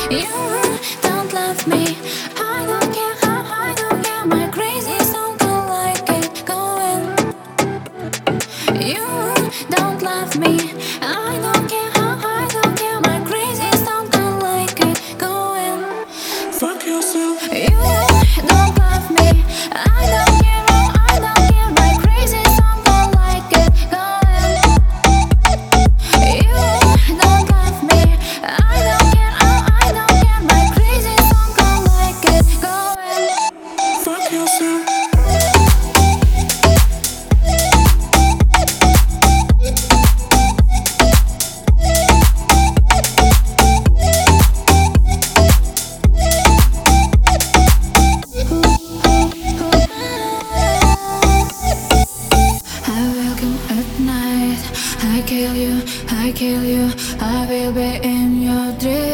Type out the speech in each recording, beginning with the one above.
You don't love me. I don't care, I don't care. My crazy song don't like it going. You don't love me. I don't care, I don't care. My crazy song don't like it going. Fuck yourself. You don't love me. I don't care, I don't care. My crazy song don't like it going. You don't love me. I don't care, I don't care. My crazy song don't like it going. Fuck yourself. I will come at night. I kill you, I kill you. I will be in your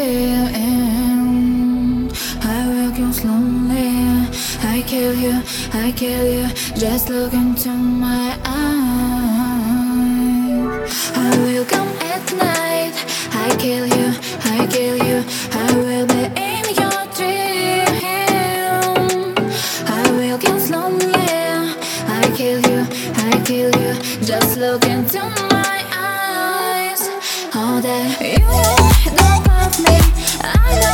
dream. I will come slowly. I kill you, I kill you. Just look into my eyes. I will come at night. I kill you, I kill you. I will be in your dream. I will come slowly. I kill you, I kill you. Just look into my eyes. All that you don't love me. I don't